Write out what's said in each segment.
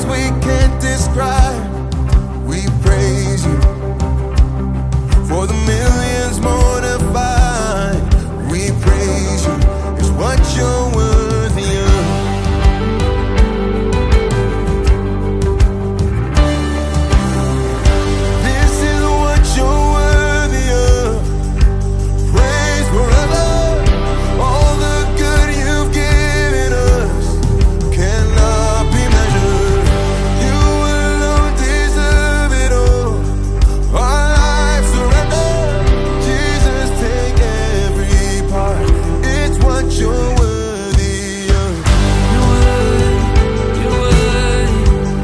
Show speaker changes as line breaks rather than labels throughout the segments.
we can't describe. We praise you for the millions mortified. We praise you, it's what you're worthy of. This is what you're worthy of. Praise forever. All the good you've given us cannot be measured. You alone deserve it all. Our lives surrender. Jesus, take every part. It's what you're worthy of.
You're worthy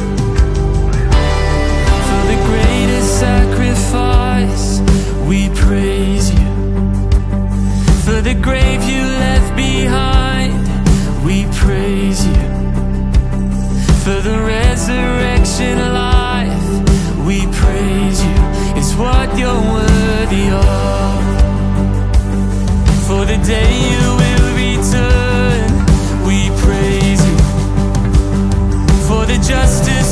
for the greatest sacrifice. We praise you for the grave you left behind. We praise you for the resurrection life. We praise you, it's what you're worthy of. For the day you will return, we praise you for the justice